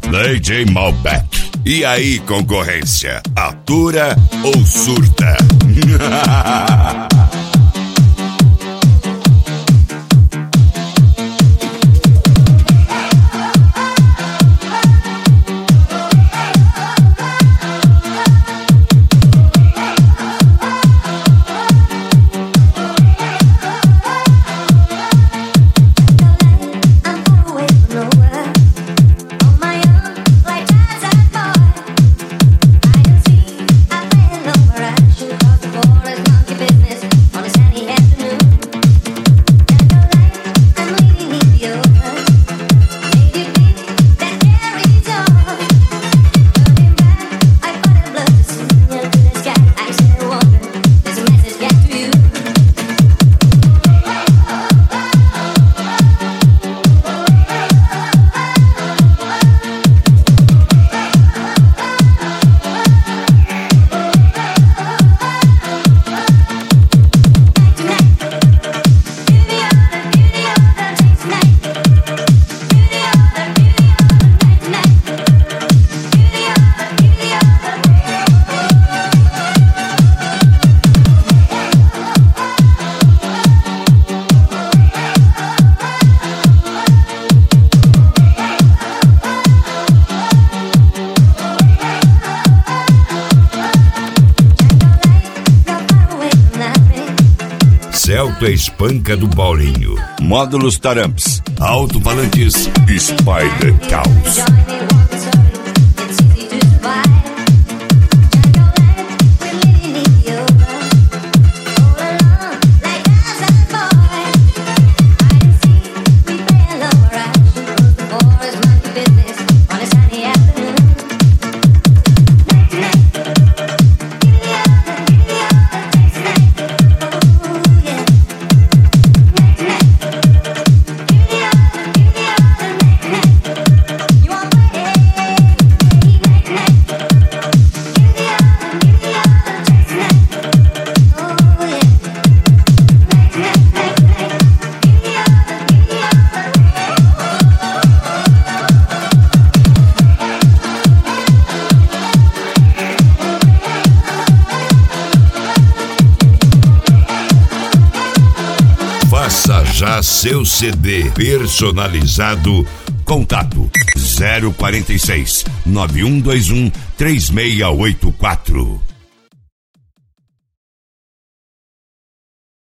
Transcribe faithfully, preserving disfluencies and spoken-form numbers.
D J Malbec. E aí, concorrência, atura ou surta? Celta Espanca do Paulinho. Módulos Taramps. Alto-falantes Spider Caos. Faça já seu C D personalizado. Contato zero quarenta e seis, nove um dois um, três seis oito quatro.